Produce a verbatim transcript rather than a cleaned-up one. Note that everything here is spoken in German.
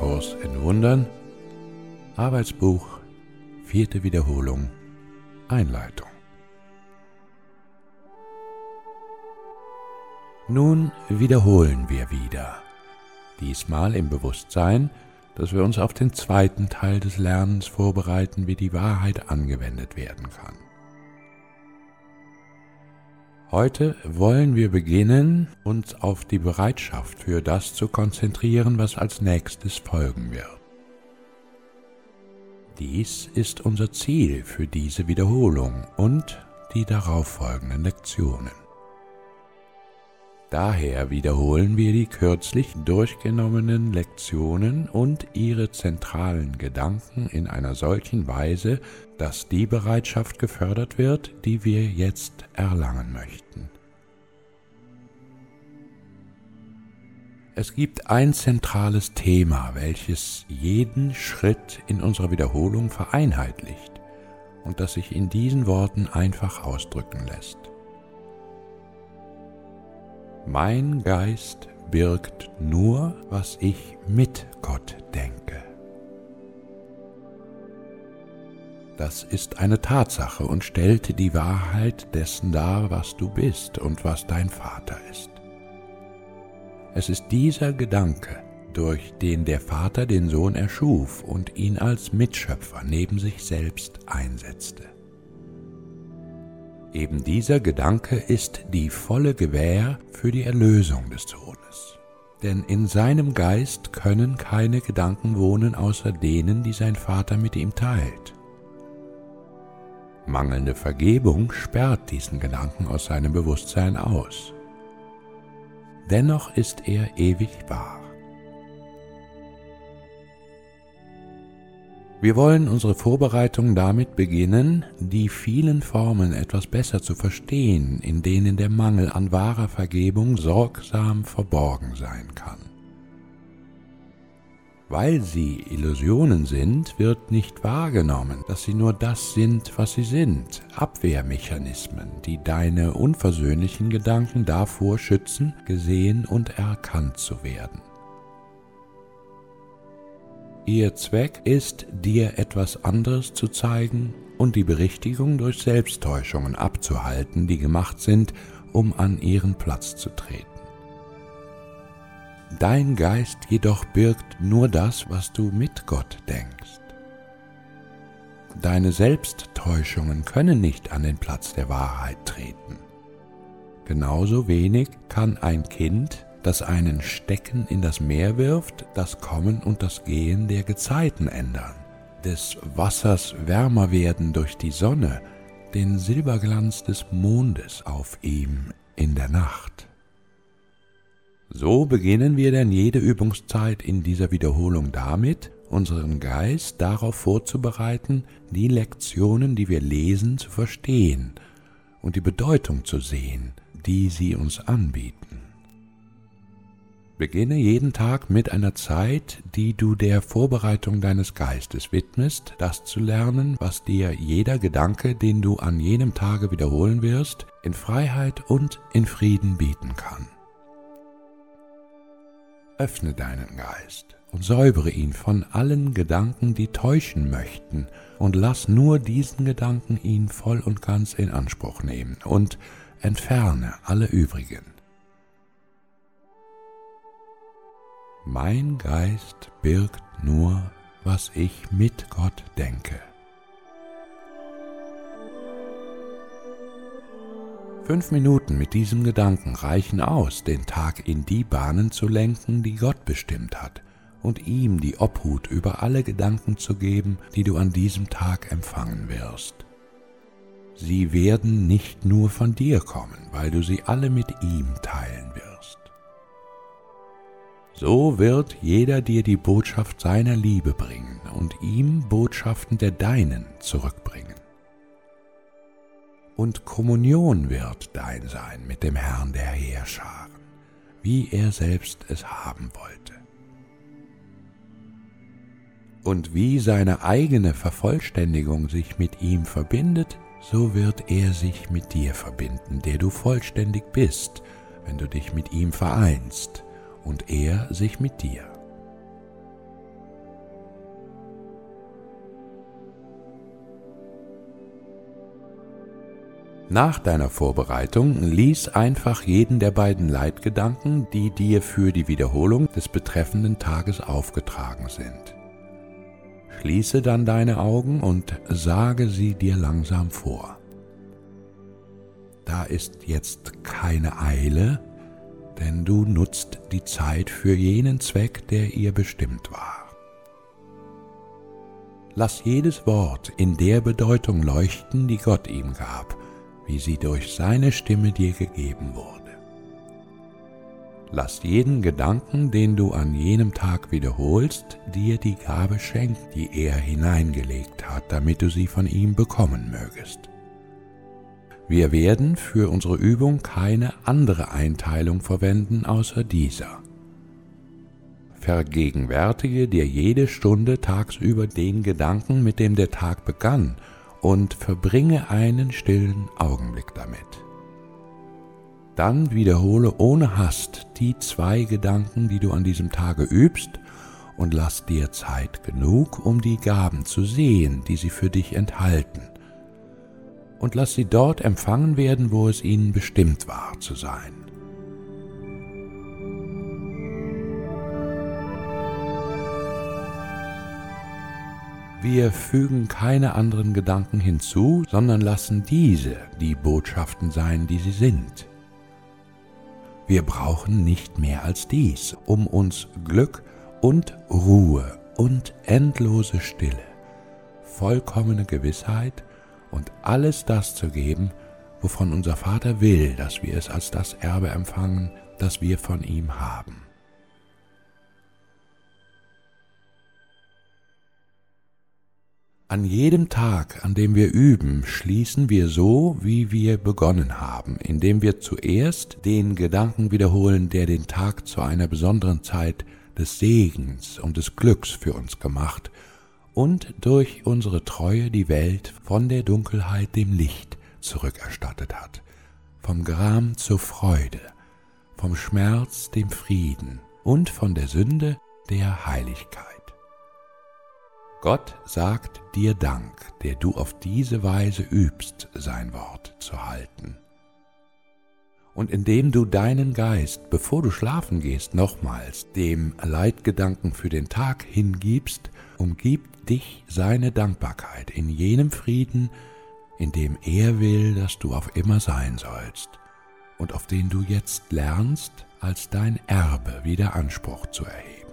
Kurs in Wundern, Arbeitsbuch, vierte Wiederholung, Einleitung. Nun wiederholen wir wieder, diesmal im Bewusstsein, dass wir uns auf den zweiten Teil des Lernens vorbereiten, wie die Wahrheit angewendet werden kann. Heute wollen wir beginnen, uns auf die Bereitschaft für das zu konzentrieren, was als nächstes folgen wird. Dies ist unser Ziel für diese Wiederholung und die darauffolgenden Lektionen. Daher wiederholen wir die kürzlich durchgenommenen Lektionen und ihre zentralen Gedanken in einer solchen Weise, dass die Bereitschaft gefördert wird, die wir jetzt erlangen möchten. Es gibt ein zentrales Thema, welches jeden Schritt in unserer Wiederholung vereinheitlicht und das sich in diesen Worten einfach ausdrücken lässt. Mein Geist birgt nur, was ich mit Gott denke. Das ist eine Tatsache und stellt die Wahrheit dessen dar, was du bist und was dein Vater ist. Es ist dieser Gedanke, durch den der Vater den Sohn erschuf und ihn als Mitschöpfer neben sich selbst einsetzte. Eben dieser Gedanke ist die volle Gewähr für die Erlösung des Sohnes. Denn in seinem Geist können keine Gedanken wohnen außer denen, die sein Vater mit ihm teilt. Mangelnde Vergebung sperrt diesen Gedanken aus seinem Bewusstsein aus. Dennoch ist er ewig wahr. Wir wollen unsere Vorbereitung damit beginnen, die vielen Formen etwas besser zu verstehen, in denen der Mangel an wahrer Vergebung sorgsam verborgen sein kann. Weil sie Illusionen sind, wird nicht wahrgenommen, dass sie nur das sind, was sie sind, Abwehrmechanismen, die deine unversöhnlichen Gedanken davor schützen, gesehen und erkannt zu werden. Ihr Zweck ist, dir etwas anderes zu zeigen und die Berichtigung durch Selbsttäuschungen abzuhalten, die gemacht sind, um an ihren Platz zu treten. Dein Geist jedoch birgt nur das, was du mit Gott denkst. Deine Selbsttäuschungen können nicht an den Platz der Wahrheit treten. Genauso wenig kann ein Kind, das einen Stecken in das Meer wirft, das Kommen und das Gehen der Gezeiten ändern, des Wassers wärmer werden durch die Sonne, den Silberglanz des Mondes auf ihm in der Nacht. So beginnen wir denn jede Übungszeit in dieser Wiederholung damit, unseren Geist darauf vorzubereiten, die Lektionen, die wir lesen, zu verstehen und die Bedeutung zu sehen, die sie uns anbieten. Beginne jeden Tag mit einer Zeit, die du der Vorbereitung deines Geistes widmest, das zu lernen, was dir jeder Gedanke, den du an jenem Tage wiederholen wirst, in Freiheit und in Frieden bieten kann. Öffne deinen Geist und säubere ihn von allen Gedanken, die täuschen möchten, und lass nur diesen Gedanken ihn voll und ganz in Anspruch nehmen und entferne alle übrigen. Mein Geist birgt nur, was ich mit Gott denke. Fünf Minuten mit diesem Gedanken reichen aus, den Tag in die Bahnen zu lenken, die Gott bestimmt hat, und ihm die Obhut über alle Gedanken zu geben, die du an diesem Tag empfangen wirst. Sie werden nicht nur von dir kommen, weil du sie alle mit ihm teilen wirst. So wird jeder dir die Botschaft seiner Liebe bringen und ihm Botschaften der deinen zurückbringen. Und Kommunion wird dein sein mit dem Herrn der Heerscharen, wie er selbst es haben wollte. Und wie seine eigene Vervollständigung sich mit ihm verbindet, so wird er sich mit dir verbinden, der du vollständig bist, wenn du dich mit ihm vereinst, und er sich mit dir. Nach deiner Vorbereitung lies einfach jeden der beiden Leitgedanken, die dir für die Wiederholung des betreffenden Tages aufgetragen sind. Schließe dann deine Augen und sage sie dir langsam vor. Da ist jetzt keine Eile, denn du nutzt die Zeit für jenen Zweck, der ihr bestimmt war. Lass jedes Wort in der Bedeutung leuchten, die Gott ihm gab, wie sie durch seine Stimme dir gegeben wurde. Lass jeden Gedanken, den du an jenem Tag wiederholst, dir die Gabe schenken, die er hineingelegt hat, damit du sie von ihm bekommen mögest. Wir werden für unsere Übung keine andere Einteilung verwenden außer dieser. Vergegenwärtige dir jede Stunde tagsüber den Gedanken, mit dem der Tag begann, und verbringe einen stillen Augenblick damit. Dann wiederhole ohne Hast die zwei Gedanken, die du an diesem Tage übst, und lass dir Zeit genug, um die Gaben zu sehen, die sie für dich enthalten, und lass sie dort empfangen werden, wo es ihnen bestimmt war zu sein. Wir fügen keine anderen Gedanken hinzu, sondern lassen diese die Botschaften sein, die sie sind. Wir brauchen nicht mehr als dies, um uns Glück und Ruhe und endlose Stille, vollkommene Gewissheit und alles das zu geben, wovon unser Vater will, dass wir es als das Erbe empfangen, das wir von ihm haben. An jedem Tag, an dem wir üben, schließen wir so, wie wir begonnen haben, indem wir zuerst den Gedanken wiederholen, der den Tag zu einer besonderen Zeit des Segens und des Glücks für uns gemacht und durch unsere Treue die Welt von der Dunkelheit dem Licht zurückerstattet hat, vom Gram zur Freude, vom Schmerz dem Frieden und von der Sünde der Heiligkeit. Gott sagt dir Dank, der du auf diese Weise übst, sein Wort zu halten. Und indem du deinen Geist, bevor du schlafen gehst, nochmals dem Leitgedanken für den Tag hingibst, umgibt dich seine Dankbarkeit in jenem Frieden, in dem er will, dass du auf immer sein sollst und auf den du jetzt lernst, als dein Erbe wieder Anspruch zu erheben.